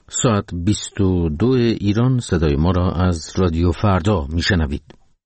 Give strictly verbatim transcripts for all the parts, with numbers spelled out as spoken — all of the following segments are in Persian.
ساعت بیست و دو ایران صدای ما را از رادیو فردا میشنوید.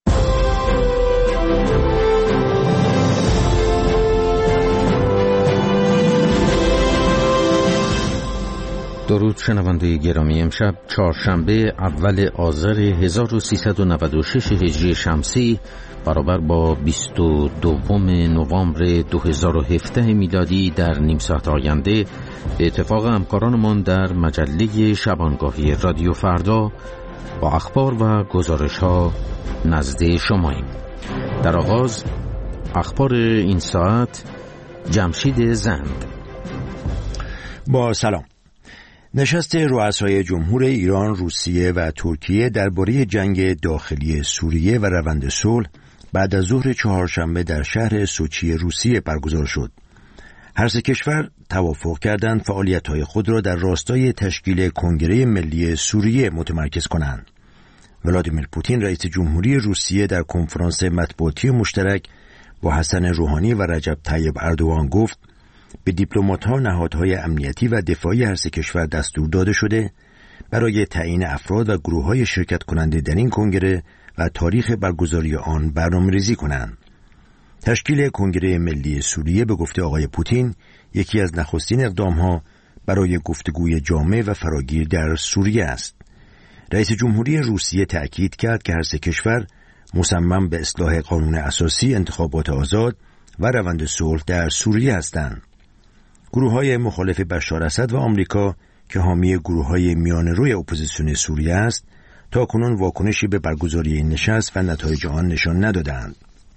درود شنونده گرامی، امشب چهارشنبه اول آذر هزار و سیصد و نود و شش هجری شمسی برابر با بیست و دوم نوامبر دو هزار و هفده میلادی در نیم ساعت آینده به اتفاق همکارانمان در مجله شبانگاهی رادیو فردا با اخبار و گزارش ها نزد شماییم. در آغاز اخبار این ساعت. جمشید زند. با سلام. نشست رؤسای جمهور ایران، روسیه و ترکیه درباره جنگ داخلی سوریه و روند صلح بعد از ظهر چهارشنبه در شهر سوچی روسیه برگزار شد. هر سه کشور توافق کردند فعالیت‌های خود را در راستای تشکیل کنگره ملی سوریه متمرکز کنند. ولادیمیر پوتین رئیس جمهوری روسیه در کنفرانس مطبوعاتی مشترک با حسن روحانی و رجب طیب اردوغان گفت به دیپلمات‌ها، نهادهای امنیتی و دفاعی هر سه کشور دستور داده شده برای تعیین افراد و گروه‌های شرکت کننده در این کنگره و تاریخ برگزاری آن برنامه‌ریزی کنند. تشکیل کنگره ملی سوریه به گفته آقای پوتین یکی از نخستین اقدام‌ها برای گفتگوی جامع و فراگیر در سوریه است. رئیس جمهوری روسیه تأکید کرد که هر سه کشور مصمم به اصلاح قانون اساسی، انتخابات آزاد و روند صلح در سوریه هستند. گروه‌های مخالف بشار اسد و آمریکا که حامی گروه‌های میانه‌روی اپوزیسیون سوریه است، تاکنون واکنشی به برگزاری این نشست و نتایج آن نشان ندادند.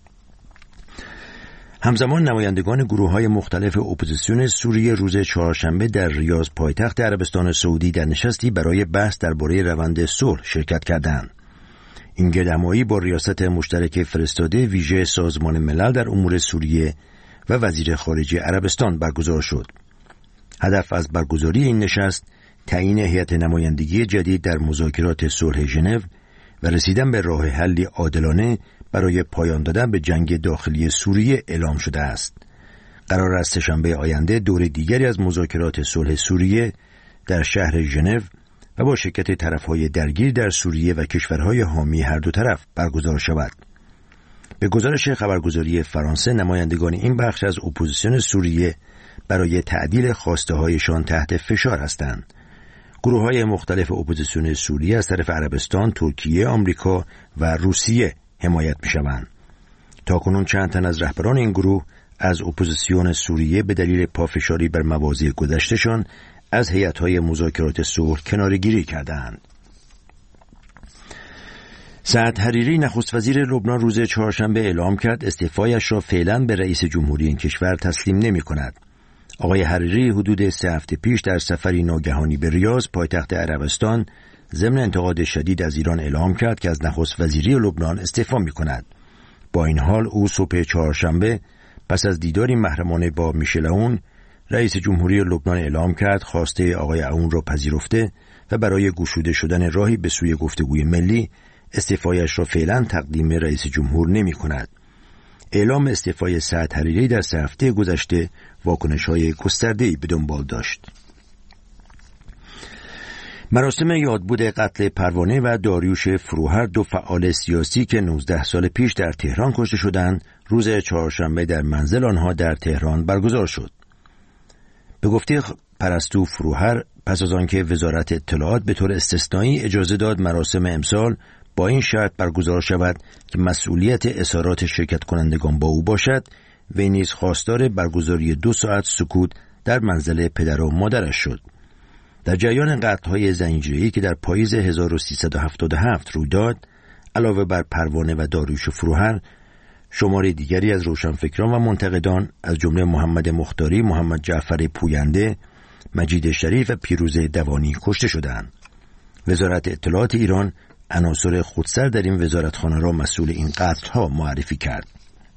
همزمان نمایندگان گروه‌های مختلف اپوزیسیون سوریه روز چهارشنبه در ریاض، پایتخت عربستان سعودی، در نشستی برای بحث درباره روند صلح شرکت کردند. این گردهمایی با ریاست مشترک فرستاده ویژه سازمان ملل در امور سوریه و وزیر خارجه عربستان برگزار شد. هدف از برگزاری این نشست تعیین هیئت نمایندگی جدید در مذاکرات صلح ژنو و رسیدن به راه حلی عادلانه برای پایان دادن به جنگ داخلی سوریه اعلام شده است. قرار است سه‌شنبه آینده دور دیگری از مذاکرات صلح سوریه در شهر ژنو و با شرکت طرف‌های درگیر در سوریه و کشورهای حامی هر دو طرف برگزار شود. به گزارش خبرگزاری فرانسه، نمایندگان این بخش از اپوزیسیون سوریه برای تعدیل خواسته‌هایشان تحت فشار هستند. گروه‌های مختلف اپوزیسیون سوریه از طرف عربستان، ترکیه، آمریکا و روسیه حمایت می‌شوند. تاکنون چند تن از رهبران این گروه از اپوزیسیون سوریه به دلیل پافشاری بر مواضع گذشته‌شان از هیئت‌های مذاکرات صلح کناره‌گیری کردند. سعد حریری، نخست وزیر لبنان، روز چهارشنبه اعلام کرد استعفایش را فعلا به رئیس جمهوری این کشور تسلیم نمی کند. آقای حریری حدود سه هفته پیش در سفری ناگهانی به ریاض، پایتخت عربستان، ضمن انتقاد شدید از ایران اعلام کرد که از نخست وزیری لبنان استعفا می کند. با این حال او صبح چهارشنبه پس از دیداری محرمانه با میشل عون، رئیس جمهوری لبنان اعلام کرد خواسته آقای عون را پذیرفته و برای گشوده شدن راهی به سوی گفتگوی ملی استعفایش را فعلا تقدیم رئیس جمهور نمی کند. اعلام استعفای سعد حریری در سه هفته گذشته واکنش‌های گسترده‌ای به دنبال داشت. مراسم یادبود قتل پروانه و داریوش فروهر، دو فعال سیاسی که نوزده سال پیش در تهران کشته شدند، روز چهارشنبه در منزل آنها در تهران برگزار شد. به گفته پرستو فروهر، پس از آنکه وزارت اطلاعات به طور استثنایی اجازه داد مراسم امسال با این شرط برگزار شود که مسئولیت اظهارات شرکت کنندگان با او باشد، وی نیز خواستار برگزاری دو ساعت سکوت در منزل پدر و مادرش شد. در جریان قتل‌های زنجیره‌ای که در پاییز هزار و سیصد و هفتاد و هفت روی داد، علاوه بر پروانه و داریوش فروهر، شماره دیگری از روشنفکران و منتقدان از جمله محمد مختاری، محمد جعفر پوینده، مجید شریف و پیروز دوانی کشته شدند. وزارت اطلاعات ایران عناصر خودسر در این وزارتخانه را مسئول این قتل‌ها معرفی کرد.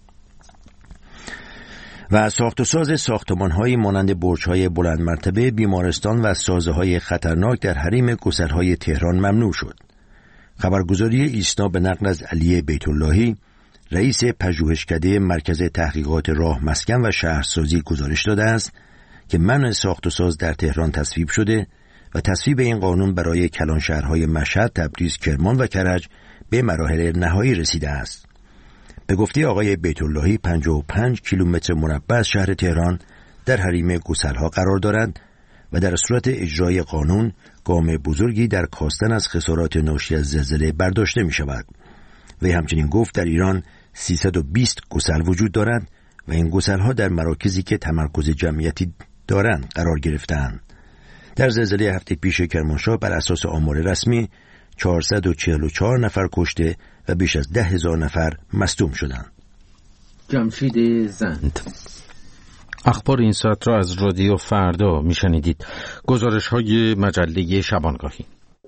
و ساخت و ساز ساختمان‌هایی مانند برج‌های بلند مرتبه، بیمارستان و سازه‌های خطرناک در حریم گسل‌های تهران ممنوع شد. خبرگزاری ایسنا به نقل از علی بیت‌اللهی، رئیس پژوهشکده مرکز تحقیقات راه، مسکن و شهرسازی گزارش داده است که منع ساخت و ساز در تهران تصویب شده و تصویب این قانون برای کلان شهرهای مشهد، تبریز، کرمان و کرج به مراحل نهایی رسیده است. به گفته آقای بیت‌اللهی پنجاه و پنج کیلومتر مربع از شهر تهران در حریم گسل‌ها قرار دارند و در صورت اجرای قانون گام بزرگی در کاستن از خسارات ناشی از زلزله برداشته می شود. وی همچنین گفت در ایران سیصد و بیست گسل وجود دارند و این گسل‌ها در مراکزی که تمرکز جمعیتی دارند قرار گرفتند. در زلزله هفته پیش کرمانشاه بر اساس آمار رسمی چهارصد و چهل و چهار نفر کشته و بیش از ده هزار نفر مصدوم شدند. جمشید زند. اخبار این ساعت را از رادیو فردا میشنیدید. گزارش های مجله شبانگاهی.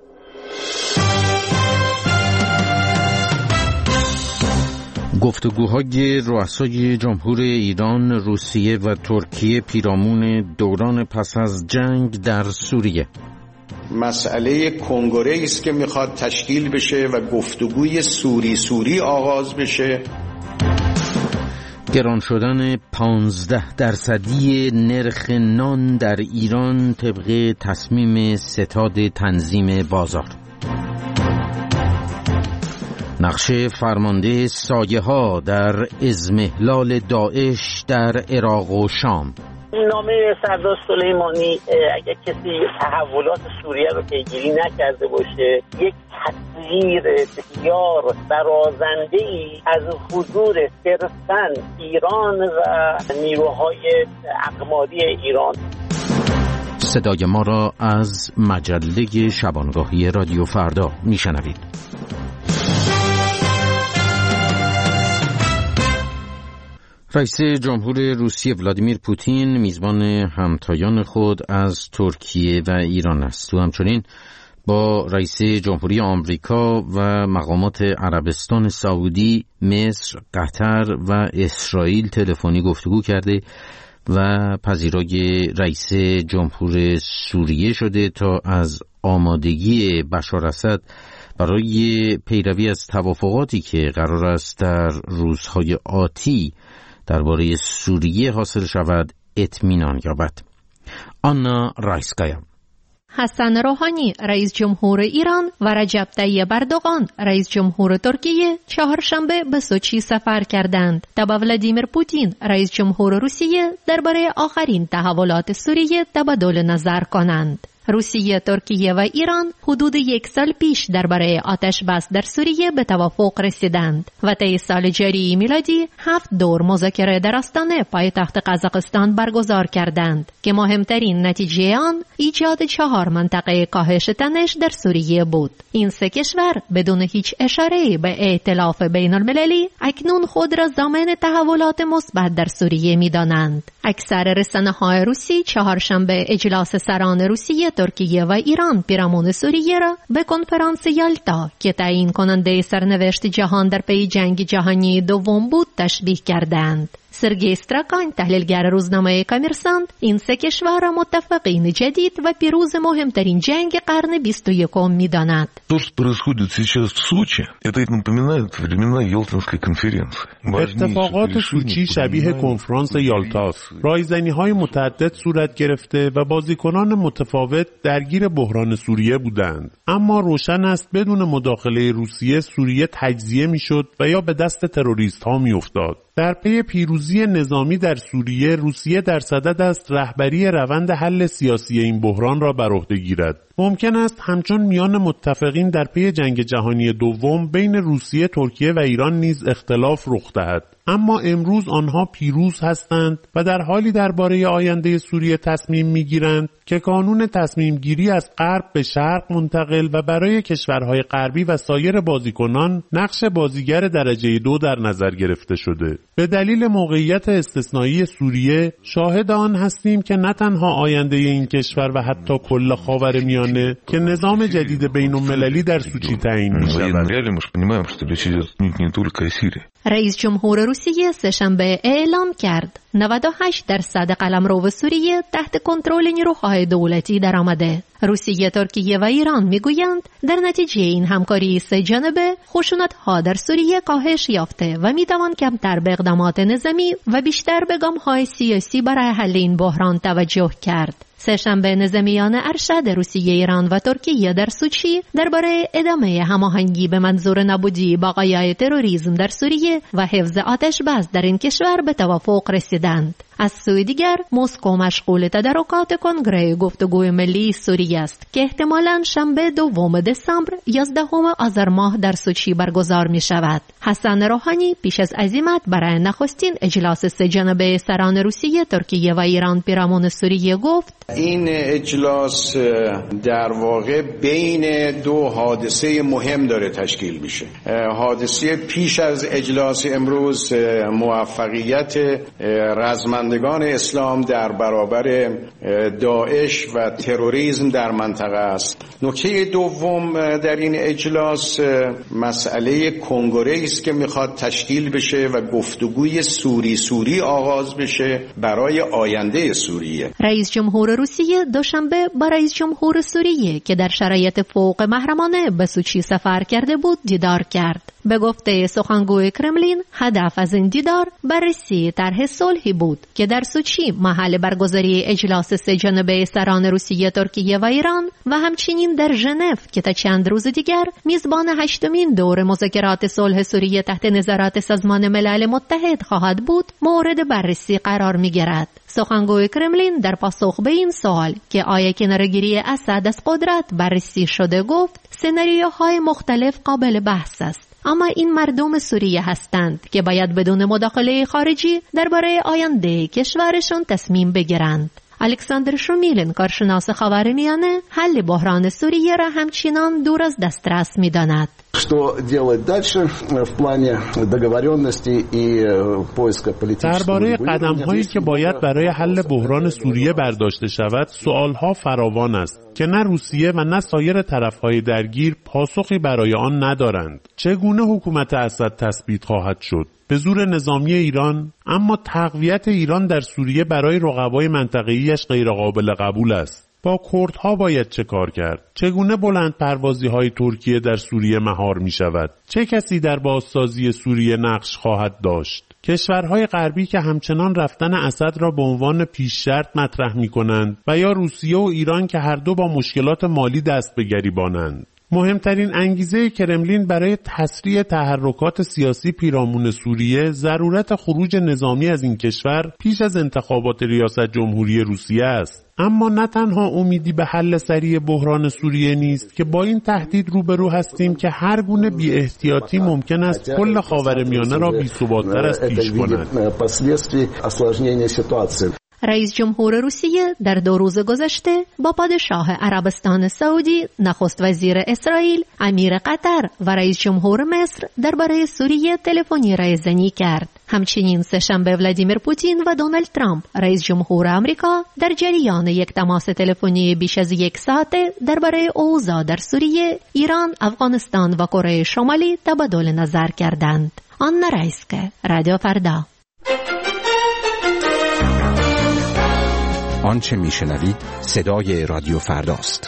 گفتگوهای رؤسای جمهور ایران، روسیه و ترکیه پیرامون دوران پس از جنگ در سوریه. مسئله کنگره است که میخواد تشکیل بشه و گفتگوی سوری سوری آغاز بشه. گران شدن پانزده درصدی نرخ نان در ایران طبق تصمیم ستاد تنظیم بازار. نقش فرمانده سایه ها در اضمحلال داعش در عراق و شام. نامه سردار سلیمانی اگر کسی تحولات سوریه رو پیگیری نکرده باشه، یک تصویر بسیار برازنده‌ای از حضور صرفاً ایران و نیروهای اقماری ایران. صدای ما را از مجله شبانگاهی رادیو فردا میشنوید. رئیس جمهور روسیه ولادیمیر پوتین میزبان همتایان خود از ترکیه و ایران است. او همچنین با رئیس جمهوری آمریکا و مقامات عربستان سعودی، مصر، قطر و اسرائیل تلفنی گفتگو کرده و پذیرای رئیس جمهور سوریه شده تا از آمادگی بشار اسد برای پیروی از توافقاتی که قرار است در روزهای آتی درباره سوریه حاصل شود اطمینان یابد. آنا رایسکایا. حسن روحانی رئیس جمهور ایران و رجب طیب اردوغان رئیس جمهور ترکیه چهارشنبه به سوچی سفر کردند تا با ولادیمیر پوتین رئیس جمهور روسیه درباره آخرین تحولات سوریه تبادل نظر کنند. روسیه، ترکیه و ایران حدود یک سال پیش درباره آتش بس در سوریه به توافق رسیدند و طی سال جاری میلادی هفت دور مذاکره در آستانه پایتخت قزاقستان برگزار کردند که مهمترین نتیجه آن ایجاد چهار منطقه کاهش تنش در سوریه بود. این سه کشور بدون هیچ اشاره به ائتلاف بین المللی اکنون خود را ضامن تحولات مثبت در سوریه می‌دانند. اکثر رسانه‌های روسی چهارشنبه اجلاس سران روسیه، ترکیه و ایران پیرامون سوریه را به کنفرانس یالتا که تعیین کننده سرنوشت جهان در پی جنگ جهانی دوم بود تشبیه کردند. سرگئی استراکان تحلیلگر روزنامه کامرسانت این سه کشور را متفقین جدید و پیروز مهمترین جنگ قرن بیست و یکم می‌داند. اتفاقات سوچی شبیه کنفرانس یالتاست. رایزنی‌های متعدد صورت گرفته و بازیکنان متفاوت درگیر بحران سوریه بودند. اما روشن است بدون مداخله روسیه سوریه تجزیه می‌شد و یا به دست تروریست‌ها می‌افتاد. در پی پیروزی نظامی در سوریه، روسیه در صدد است رهبری روند حل سیاسی این بحران را بر عهده گیرد. ممکن است همچون میان متفقین در پی جنگ جهانی دوم بین روسیه، ترکیه و ایران نیز اختلاف رخ دهد. اما امروز آنها پیروز هستند و در حالی درباره آینده سوریه تصمیم میگیرند که کانون تصمیم گیری از غرب به شرق منتقل و برای کشورهای غربی و سایر بازیکنان نقش بازیگر درجه دو در نظر گرفته شده. به دلیل موقعیت استثنایی سوریه شاهد آن هستیم که نه تنها آینده این کشور و حتی کل خاورمیانه که نظام جدید بین المللی در سوچی تعیین می‌شود. رئیس جمهور روسیه سه‌شنبه اعلام کرد نود و هشت درصد قلمرو سوریه تحت کنترل نیروهای دولتی درآمده. روسیه، ترکیه و ایران میگویند در نتیجه این همکاری سه جانبه خشونت‌ها در سوریه کاهش یافته و میتوان کمتر به اقدامات نظامی و بیشتر به گام‌های سیاسی برای حل این بحران توجه کرد. سه‌شنبه نظامیان ارشد روسیه، ایران و ترکیه در سوچی درباره ادامه هماهنگی به منظور نابودی بقایای تروریسم در سوریه و حفظ آتش بس در این کشور به توافق رسیدند. از سوی دیگر مسکو مشغول تدارکات کنگره گفتگوی ملی سوریه است که احتمالاً شنبه دوم دسامبر یازدهم آذر ماه در سوچی برگزار می شود. حسن روحانی پیش از عزیمت برای نخستین اجلاس سه جانبه سران روسیه، ترکیه و ایران پیرامون سوریه گفت این اجلاس در واقع بین دو حادثه مهم داره تشکیل میشه. حادثه پیش از اجلاس امروز موفقیت رزمندگان اسلام در برابر داعش و تروریسم در منطقه است. نکته دوم در این اجلاس مسئله کنگره است که میخواد تشکیل بشه و گفتگوی سوری سوری آغاز بشه برای آینده سوریه. رئیس جمهور روسیه دوشنبه با رئیس جمهور سوریه که در شرایط فوق محرمانه به سوچی سفر کرده بود دیدار کرد. به گفته سخنگوی کرملین، هدف از این دیدار بررسی طرح صلحی بود که در سوچی محل برگزاری اجلاس سه جانبه سران روسیه، ترکیه و ایران و همچنین در ژنو که تا چند روز دیگر میزبان هشتمین دور مذاکرات صلح سوریه تحت نظارت سازمان ملل متحد خواهد بود، مورد بررسی قرار می‌گیرد. سخنگوی کرملین در پاسخ به این سوال که آیا کناره‌گیری اسد از قدرت بررسی شده گفت سناریوهای مختلف قابل بحث است، اما این مردم سوریه هستند که باید بدون مداخله خارجی درباره آینده کشورشون تصمیم بگیرند. الکساندر شومیلین، کارشناس خاورمیانه، حل بحران سوریه را همچنان دور از دسترس می‌داند. درباره قدم‌هایی که باید برای حل بحران سوریه برداشته شود، سوال‌ها فراوان است که نه روسیه و نه سایر طرف‌های درگیر پاسخی برای آن ندارند. چگونه حکومت اسد تثبیت خواهد شد؟ به زور نظامی ایران؟ اما تقویت ایران در سوریه برای رقبای منطقه‌ایش غیرقابل قبول است. با کردها باید چه کار کرد؟ چگونه بلند پروازی های ترکیه در سوریه مهار می شود؟ چه کسی در بازسازی سوریه نقش خواهد داشت؟ کشورهای غربی که همچنان رفتن اسد را به عنوان پیش شرط مطرح می کنند و یا روسیه و ایران که هر دو با مشکلات مالی دست به گریبانند. مهمترین انگیزه کرملین برای تسریع تحرکات سیاسی پیرامون سوریه ضرورت خروج نظامی از این کشور پیش از انتخابات ریاست جمهوری روسیه است. اما نه تنها امیدی به حل سریع بحران سوریه نیست که با این تهدید روبرو هستیم که هر گونه بی احتیاطی ممکن است کل خاورمیانه را بی‌ثبات‌تر از پیش کند. رئیس جمهور روسیه در دو روز گذشته با پادشاه عربستان سعودی، نخست وزیر اسرائیل، امیر قطر و رئیس جمهور مصر درباره سوریه تلفنی رایزنی کرد. همچنین سه‌شنبه ولادیمیر پوتین و دونالد ترامپ، رئیس جمهور آمریکا، در جریان یک تماس تلفنی بیش از یک ساعته درباره اوضاع در سوریه، ایران، افغانستان و کره شمالی تبادل نظر کردند. آنا رایسکه، رادیو فردا. آنچه میشنوید صدای رادیو فرداست.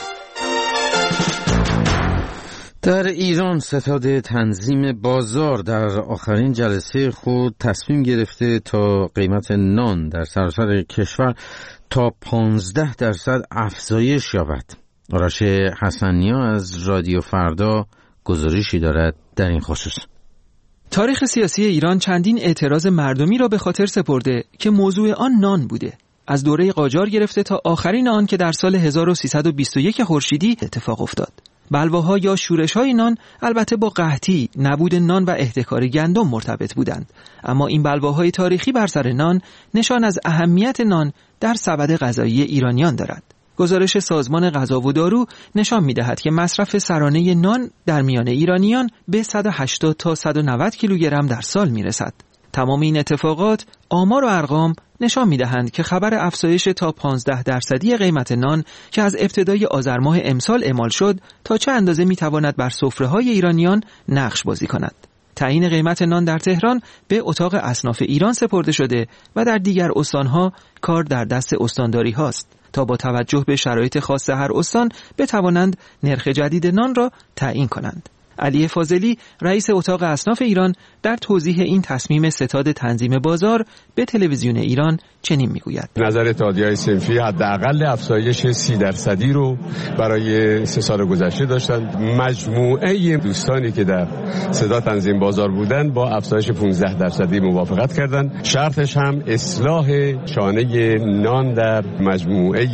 در ایران ستاد تنظیم بازار در آخرین جلسه خود تصمیم گرفته تا قیمت نان در سراسر کشور تا پانزده درصد افزایش یابد. آرش حسنیا از رادیو فردا گزارشی دارد در این خصوص. تاریخ سیاسی ایران چندین اعتراض مردمی را به خاطر سپرده که موضوع آن نان بوده. از دوره قاجار گرفته تا آخرین آن که در سال هزار و سیصد و بیست و یک خورشیدی اتفاق افتاد. بلواها یا شورش‌های نان البته با قحطی، نبود نان و احتکار گندم مرتبط بودند، اما این بلواهای تاریخی بر سر نان نشان از اهمیت نان در سبد غذایی ایرانیان دارد. گزارش سازمان غذا و دارو نشان می‌دهد که مصرف سرانه نان در میان ایرانیان به صد و هشتاد تا صد و نود کیلوگرم در سال می‌رسد. تمام این اتفاقات، آمار و ارقام نشان می‌دهند که خبر افزایش تا پانزده درصدی قیمت نان که از ابتدای آذر ماه امسال اعمال شد تا چه اندازه می‌تواند بر سفره‌های ایرانیان نقش بازی کند. تعیین قیمت نان در تهران به اتاق اصناف ایران سپرده شده و در دیگر استان‌ها کار در دست استانداری هاست تا با توجه به شرایط خاص هر استان بتوانند نرخ جدید نان را تعیین کنند. علی فاضلی رئیس اتاق اصناف ایران در توضیح این تصمیم ستاد تنظیم بازار به تلویزیون ایران چنین میگوید: نظر اتحادیه‌های صنفی حداقل افزایش سی درصدی رو برای سه سال گذشته داشتند. مجموعه دوستانی که در ستاد تنظیم بازار بودند با افزایش پانزده درصدی موافقت کردند. شرطش هم اصلاح شانه نان در مجموعه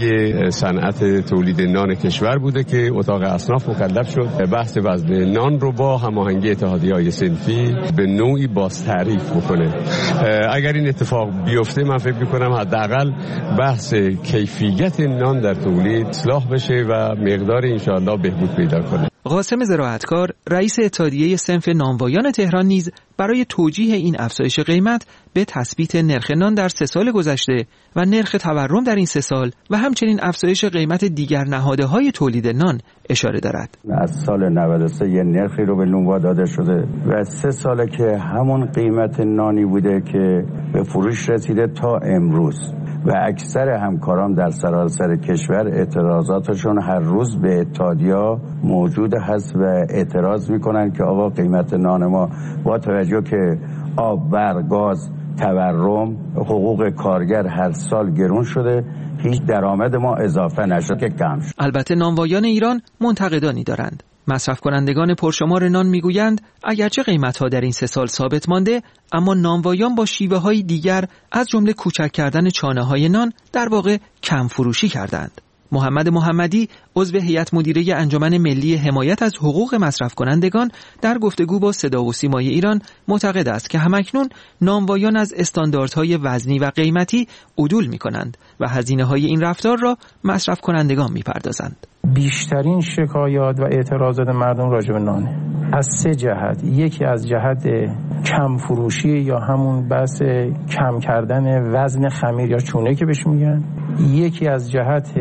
صنعت تولید نان کشور بوده که اتاق اصناف مکلف شد بحث وزن نان رو با هماهنگی اتحادیه‌های صنفی به نوعی باز تعریف بکنه. اگر این اتفاق بیفته من فکر می‌کنم حداقل بحث کیفیت نان در تولید اصلاح بشه و مقدار انشاءالله بهبود پیدا کنه. قاسم زراعتکار رئیس اتحادیه صنف نانوایان تهران نیز برای توجیه این افزایش قیمت به تثبیت نرخ نان در سه سال گذشته و نرخ تورم در این سه سال و همچنین افزایش قیمت دیگر نهادهای تولید نان اشاره دارد. از سال نود و سه یه نرخی رو به نونوا داده شده و سه ساله که همون قیمت نانی بوده که به فروش رسیده تا امروز و اکثر همکاران در سراسر کشور اعتراضاتشون هر روز به اتحادیه موجود هست و اعتراض میکنن که آقا قیمت نان ما با توجه که آب، برق، گاز، تورم، حقوق کارگر هر سال گرون شده، هیچ درآمد ما اضافه نشد که کم شد. البته نانوایان ایران منتقدانی دارند. مصرف کنندگان پرشمار نان میگویند اگرچه قیمت‌ها در این سه سال ثابت مانده، اما نانوایان با شیوه‌های دیگر از جمله کوچک کردن چانه‌های نان در واقع کم فروشی کردند. محمد محمدی عضو هیئت مدیره انجمن ملی حمایت از حقوق مصرف کنندگان در گفتگو با صدا و سیمای ایران معتقد است که همکنون نانوایان از استانداردهای وزنی و قیمتی عدول می‌کنند و هزینه‌های این رفتار را مصرف کنندگان می‌پردازند. بیشترین شکایات و اعتراضات مردم راجع به نانه از سه جهت. یکی از جهت کم فروشی یا همون بحث کم کردن وزن خمیر یا چونه که بهش میگن، یکی از جهت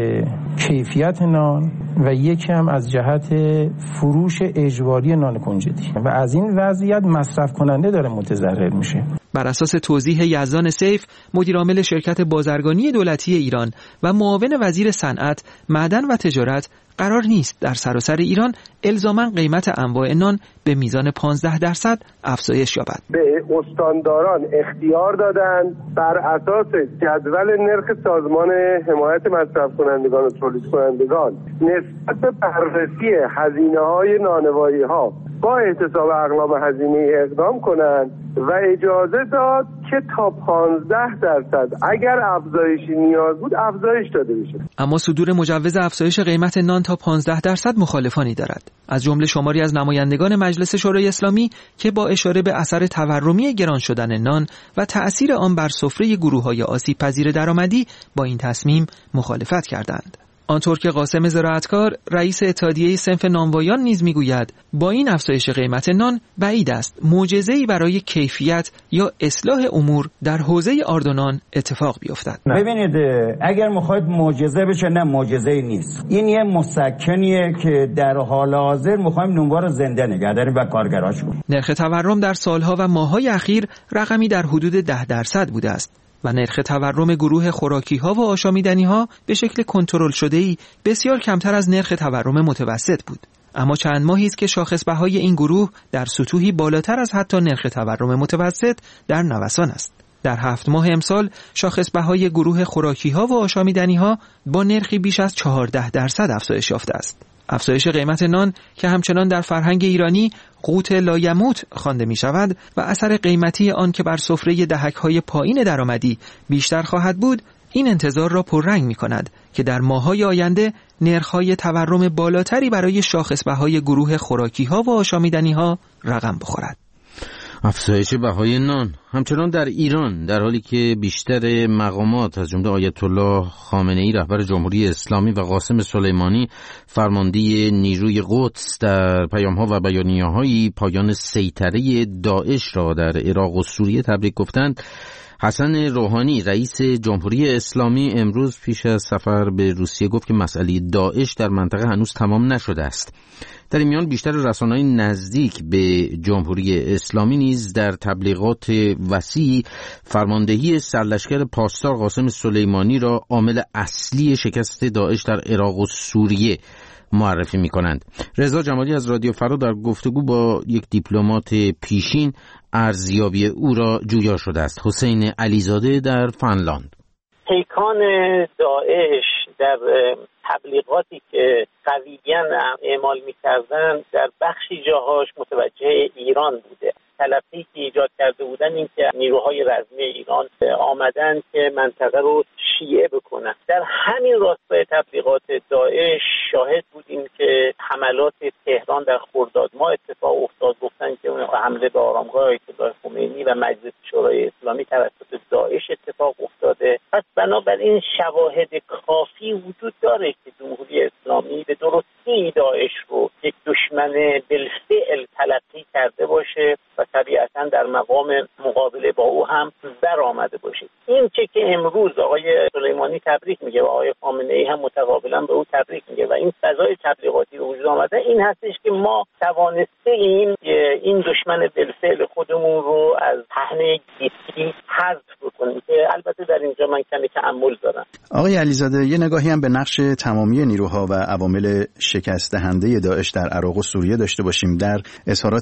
کیفیت نان و یکی هم از جهت فروش اجباری نان کنجدی و از این وضعیت مصرف کننده داره متضرر میشه. بر اساس توضیح یزدان سیف، مدیرعامل شرکت بازرگانی دولتی ایران و معاون وزیر صنعت، معدن و تجارت، قرار نیست در سراسر ایران الزاماً قیمت انواع نان به میزان پانزده درصد افزایش یابد. به استانداران اختیار دادن بر اساس جدول نرخ سازمان حمایت مصرف کنندگان و تولید کنندگان نسبت به بررسی هزینه‌های نانوایی‌ها با احتساب اقلام هزینه اقدام کنند و اجازه داد که تا پانزده درصد اگر افزایشی نیاز بود افزایش داده بشه. اما صدور مجوز افزایش قیمت نان تا پانزده درصد مخالفانی دارد. از جمله شماری از نمایندگان مجلس شورای اسلامی که با اشاره به اثر تورمی گران شدن نان و تأثیر آن بر سفره گروه‌های آسیب پذیر درآمدی با این تصمیم مخالفت کردند. آنطور که قاسم زراعتکار رئیس اتحادیه صنف نانوایان نیز میگوید با این افزایش قیمت نان بعید است معجزه‌ای برای کیفیت یا اصلاح امور در حوزه آرد و نان اتفاق بیفتد. ببینید اگر میخواید معجزه بشه، نه معجزه‌ای نیست. این یه مسکنیه که در حال حاضر میخوایم نونوا رو زنده نگه داریم و کارگراش کنیم. نرخ تورم در سالها و ماه‌های اخیر رقمی در حدود ده درصد بوده است و نرخ تورم گروه خوراکی‌ها و آشامیدنی‌ها به شکل کنترل شده‌ای بسیار کمتر از نرخ تورم متوسط بود. اما چند ماهی است که شاخص بهای این گروه در سطوحی بالاتر از حتی نرخ تورم متوسط در نوسان است. در هفت ماه امسال شاخص بهای گروه خوراکی‌ها و آشامیدنی‌ها با نرخی بیش از چهارده درصد افزایش یافته است. افزایش قیمت نان که همچنان در فرهنگ ایرانی قوت لایموت خوانده می شود و اثر قیمتی آن که بر سفره دهک‌های پایین درآمدی بیشتر خواهد بود، این انتظار را پررنگ می کند که در ماه‌های آینده نرخ‌های تورم بالاتری برای شاخص بهای گروه خوراکی‌ها و آشامیدنی‌ها رقم بخورد. افزایش بهای نان همچنان در ایران، در حالی که بیشتر مقامات از جمله آیت الله خامنه‌ای رهبر جمهوری اسلامی و قاسم سلیمانی فرمانده نیروی قدس در پیام‌ها و بیانیه‌های پایان سیطره داعش را در عراق و سوریه تبریک گفتند، حسن روحانی رئیس جمهوری اسلامی امروز پیش از سفر به روسیه گفت که مسئله داعش در منطقه هنوز تمام نشده است. در این میان بیشتر رسانه‌های نزدیک به جمهوری اسلامی نیز در تبلیغات وسیع فرماندهی سرلشکر پاسدار قاسم سلیمانی را عامل اصلی شکست داعش در عراق و سوریه معرفی می کنند. رضا جمالی از رادیو فردا در گفتگو با یک دیپلمات پیشین ارزیابی او را جویا شده است. حسین علیزاده در فنلاند. پیکان داعش در تبلیغاتی که قویاً اعمال می‌کردن در بخشی جاهاش متوجه ایران بوده. تلقی که ایجاد کرده بودن این که نیروهای رزمی ایران آمدن که منطقه رو شیعه بکنن. در همین راستای تبلیغات داعش شاهد بودیم که حملات تهران در خرداد ماه اتفاق افتاد. گفتن که حمله به آرامگاه آیت الله خمینی و مجلس شورای اسلامی توسط داعش اتفاق افتاده. پس بنابراین شواهد کافی وجود داره که جمهوری اسلامی به درستی داعش رو یک دشمن بالفعل تلقی کرده باشه و طبیعتاً در مقام مقابله با او هم برآمده باشه. این چه که امروز آقای سلیمانی تبریک میگه و آقای خامنه‌ای هم متقابلا به او تبریک میگه و این فضای تبلیغاتی رو وجود آمده، این هستش که ما توانسته ایم این دشمن بالفعل خودمون رو از پهنه گیتی حذف بکنیم که البته در اینجا من کمی تأمل دارم. آقای علیزاده، یه نگاهی هم به نقش تمامی نیروها و عوامل شکست دهنده داعش در عراق و سوریه داشته باشیم. در اظهارات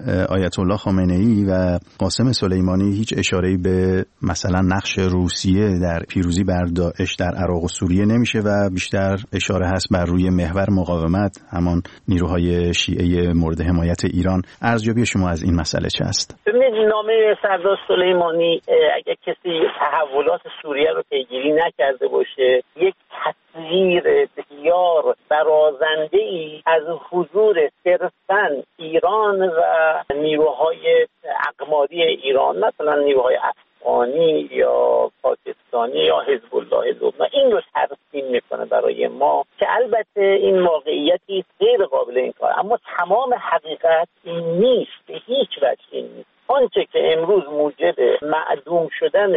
آیت الله خامنه‌ای و قاسم سلیمانی هیچ اشاره‌ای به مثلا نقش روسیه در پیروزی بر داعش در عراق و سوریه نمیشه و بیشتر اشاره هست بر روی محور مقاومت، همان نیروهای شیعه مورد حمایت ایران. ارزیابی شما از این مسئله چه است؟ ببینید، نامه سردار سلیمانی اگر کسی تحولات سوریه رو پیگیری نکرده باشه، یک تصویر بسیار برازنده‌ای از حضور صرفاً ایران و نیروهای اقماری ایران، مثلا نیروهای افغانی یا پاکستانی یا حزب الله لبنان، این رو ترسیم میکنه برای ما که البته این واقعیتی غیر قابل انکار، اما تمام حقیقت این نیست، به هیچ وجه این نیست. آنچه که امروز موجب معدوم شدن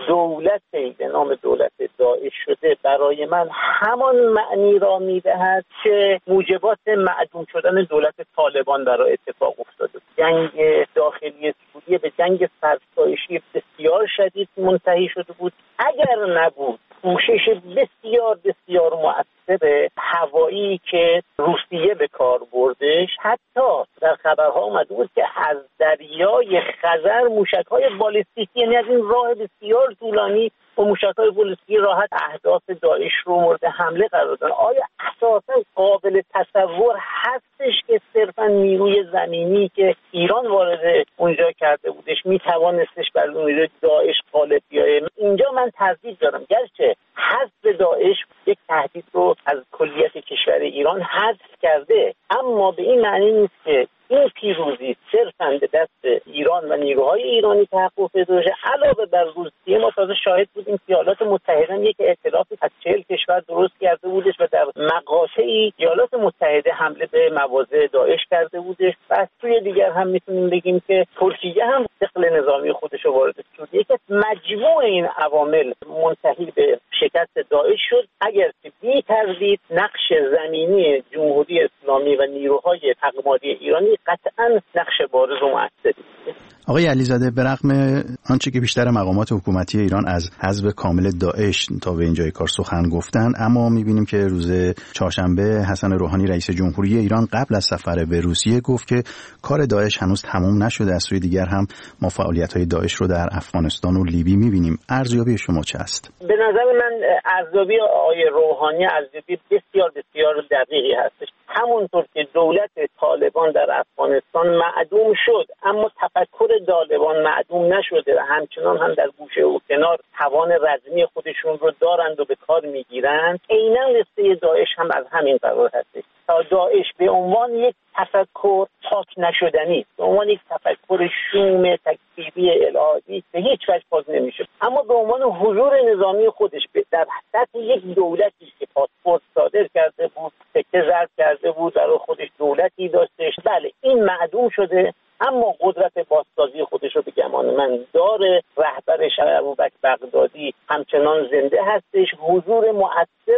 دولتی به نام دولت داعش شده برای من همان معنی را میدهد که موجبات معدوم شدن دولت طالبان برای اتفاق افتاده. جنگ داخلی سوریه به جنگ فرسایشی بسیار شدید منتهی شده بود. اگر نبود کوشش بسیار بسیار مؤثر هوایی که روسیه به کار بردش، حتی در خبرها اومده بود که از دریای خزر موشک‌های بالستیکی، یعنی از این راه بسیار طولانی و موشک‌های بالستیکی راحت اهداف داعش رو مورد حمله قرار دادن. آیا اساساً قابل تصور هستش که صرفاً نیروی زمینی که ایران وارد اونجا کرده بودش میتوانستش بر نیروی داعش غالب بیاید؟ اینجا من تردید دارم، گرچه حذف داعش یک تهدید رو از کلیت کشور ایران حذف کرده، اما به این معنی نیست که این پیروزی صرفاً به دست ایران و نیروهای ایرانی تحقق پیدا بشه. علاوه بر روسیه ما تازه شاهد بودیم که ایالات متحده یک ائتلافی از چهل کشور درست کرده بودش و در مقاطعی ایالات متحده حمله به مواضع داعش کرده بودش. و از سوی دیگر هم میتونیم بگیم که ترکیه هم دخل نظامی خودش رو وارد سوریه که مجموع این عوامل منتهی به شکست داعش شد. اگر که بی تردید نقش زمینی جمهوری اسلامی و نیروهای اقماری ایرانی قطعاً نقش بارز و مؤثری بود. آقای علیزاده، به رغم آنچه که بیشتر مقامات حکومتی ایران از حذف کامل داعش تا به اینجای کار سخن گفتن، اما می‌بینیم که روز چهارشنبه حسن روحانی رئیس جمهوری ایران قبل از سفر به روسیه گفت که کار داعش هنوز تمام نشده. از سوی دیگر هم ما فعالیت‌های داعش رو در افغانستان و لیبی می‌بینیم. ارزیابی شما چه است؟ به نظر من ارزیابی آقای روحانی ارزیابی بسیار بسیار دقیقی هستش. همونطور که دولت طالبان در افغانستان معدوم شد، اما تفکر طالبان معدوم نشده و همچنان هم در گوشه و کنار توان رزمی خودشون رو دارند و به کار میگیرند. عیناً قصه داعش هم از همین قرار هستش. تا داعش به عنوان یک تفکر پاک نشدنی است، به عنوان یک تفکر شوم تکفیری الهی به هیچ وجه پاک نمیشه، اما به عنوان حضور نظامی خودش در سطح یک دولتی که پاسپورت صادر کرده بود، سکه زرد کرده بود، برای خودش دولتی داشتش، بله این معدوم شده، اما قدرت بازسازی خودش رو به گمان من داره. رهبرش ابوبکر بغدادی همچنان زنده هستش، حضور مؤثر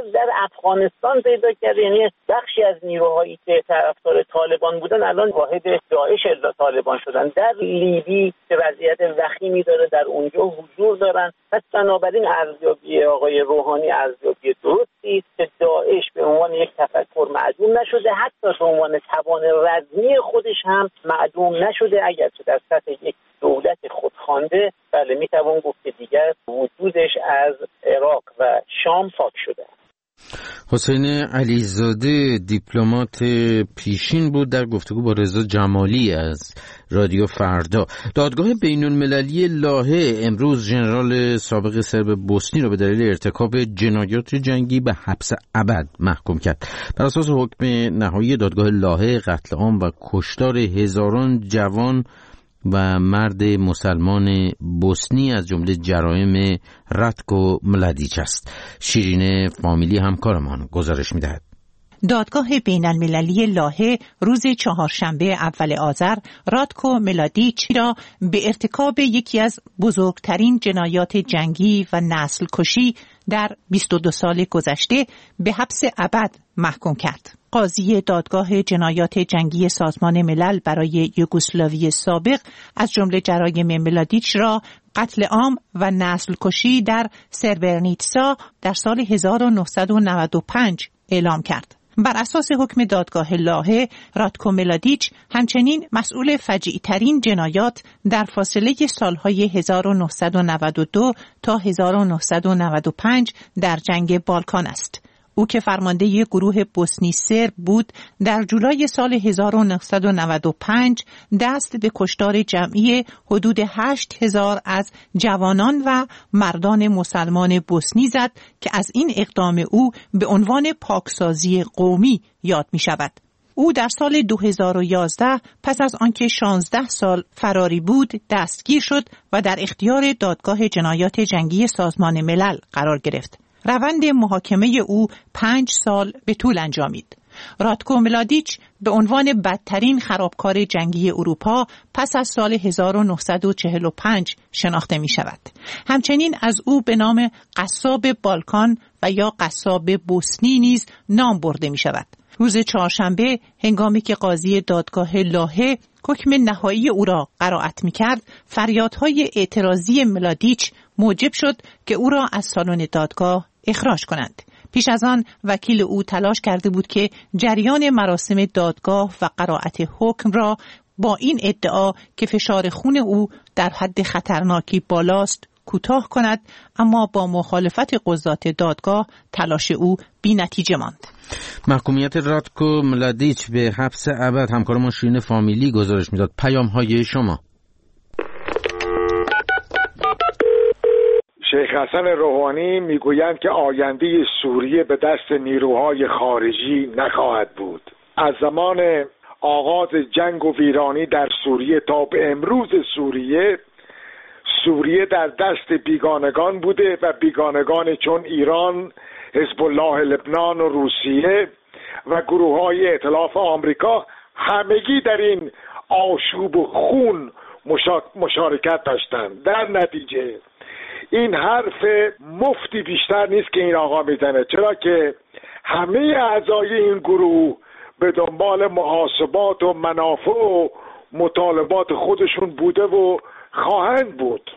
در افغانستان پیدا کرده. یعنی بخشی از نیروهایی که طرفدار طالبان بودن الان واحد داعش الا طالبان شدن. در لیبی که وضعیت وخیمی داره در اونجا حضور دارن. پس بنابراین ارزیابی آقای روحانی ارزیابی درستی است که داعش به عنوان یک تفکر معدوم نشده، حتی به عنوان توان رزمی خودش هم معدوم نشده، اگرچه در سطح یک دولت خودخوانده بله میتوان گفت که دیگر وجودش از عراق و شام پاک شده. حسین علیزاده دیپلمات پیشین بود در گفتگو با رضا جمالی از رادیو فردا. دادگاه بین‌المللی لاهه امروز ژنرال سابق سرب بوسنی را به دلیل ارتکاب جنایات جنگی به حبس ابد محکوم کرد. بر اساس حکم نهایی دادگاه لاهه قتل عام و کشتار هزاران جوان و مرد مسلمان بوسنی از جمله جرایم راتکو ملادیچ است. شیرین فامیلی همکارمان گزارش می‌دهد. دادگاه بین المللی لاهه روز چهارشنبه اول آذر راتکو ملادیچ را به ارتکاب یکی از بزرگترین جنایات جنگی و نسل کشی در بیست و دو سال گذشته به حبس ابد محکوم کرد. قاضی دادگاه جنایات جنگی سازمان ملل برای یوگسلاوی سابق از جمله جرایم ملادیچ را قتل عام و نسل کشی در سربرنیتسا در سال هزار و نهصد و نود و پنج اعلام کرد. بر اساس حکم دادگاه لاهه، راتکو ملادیچ همچنین مسئول فجیع ترین جنایات در فاصله سالهای هزار و نهصد و نود و دو تا هزار و نهصد و نود و پنج در جنگ بالکان است. او که فرمانده یک گروه بوسنی سرب بود در جولای سال هزار و نهصد و نود و پنج دست به کشتار جمعی حدود هشت هزار از جوانان و مردان مسلمان بوسنی زد که از این اقدام او به عنوان پاکسازی قومی یاد می شود. او در سال دو هزار و یازده پس از آنکه شانزده سال فراری بود دستگیر شد و در اختیار دادگاه جنایات جنگی سازمان ملل قرار گرفت. روند محاکمه او پنج سال به طول انجامید. راتکو ملادیچ به عنوان بدترین خرابکار جنگی اروپا پس از سال هزار و نهصد و چهل و پنج شناخته می شود. همچنین از او به نام قصاب بالکان و یا قصاب بوسنی نیز نام برده می شود. روز چهارشنبه هنگامی که قاضی دادگاه لاهه حکم نهایی او را قرائت می کرد، فریادهای اعتراضی ملادیچ موجب شد که او را از سالن دادگاه اخراج کنند. پیش از آن وکیل او تلاش کرده بود که جریان مراسم دادگاه و قرائت حکم را با این ادعا که فشار خون او در حد خطرناکی بالاست کوتاه کند، اما با مخالفت قضات دادگاه تلاش او بی نتیجه ماند. محکومیت راتکو ملادیچ به حبس ابد همکارمان شیرین فامیلی گزارش میداد. پیام های شما. شیخ حسن روحانی میگویند که آینده سوریه به دست نیروهای خارجی نخواهد بود. از زمان آغاز جنگ و ویرانی در سوریه تا به امروز سوریه سوریه در دست بیگانگان بوده و بیگانگان چون ایران، حزب الله لبنان و روسیه و گروه های ائتلاف آمریکا همگی در این آشوب و خون مشارکت داشتند. در نتیجه این حرف مفتی بیشتر نیست که این آقا میزنه، چرا که همه اعضای این گروه به دنبال محاسبات و منافع و مطالبات خودشون بوده و خواهند بود.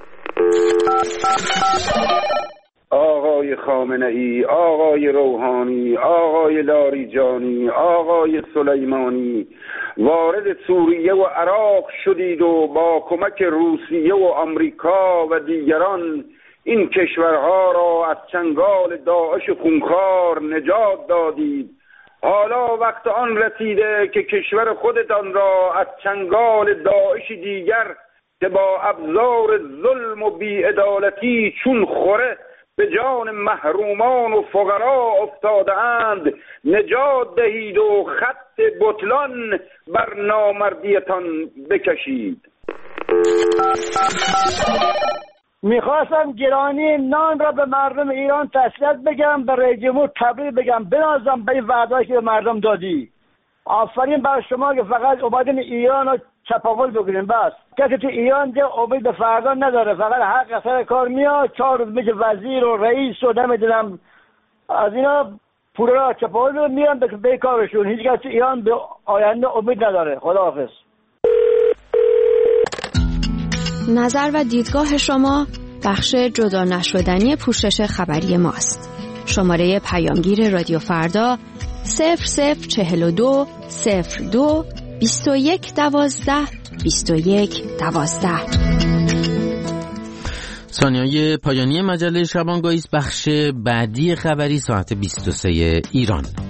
آقای خامنه‌ای، آقای روحانی، آقای لاریجانی، آقای سلیمانی وارد سوریه و عراق شدید و با کمک روسیه و آمریکا و دیگران این کشورها را از چنگال داعش خونخوار نجات دادید. حالا وقت آن رسیده که کشور خودتان را از چنگال داعش دیگر که با ابزار ظلم و بی‌عدالتی چون خوره به جان محرومان و فقرا افتاده اند نجات دهید و خط بطلان بر نامردیتان بکشید. میخواستم گرانی نان را به مردم ایران تسلیت بگم، به رئیس جمهور تبریک بگم، بنازم به وعده‌ای که به مردم دادی. آفرین بر شما که فقط اومدین ایران رو چپاول بگیرین. بس کسی تو ایران ده امید به فردا نداره، فقط حق سر کار میاد، چهار روز میشه وزیر و رئیس و نمیدونم از اینا پول را چپاول میان به بیکارشون. هیچ کس ایران به آینده امید نداره. خداحافظ. نظر و دیدگاه شما بخش جدا نشدنی پوشش خبری ماست. شماره پیامگیر رادیو فردا صفر صفر چهل و دو صفر دو بیست و یک دوازده بیست و یک دوازده. ثانیه‌های پایانی مجله شبانگاهی است. بخش بعدی خبری ساعت بیست و سه ایران.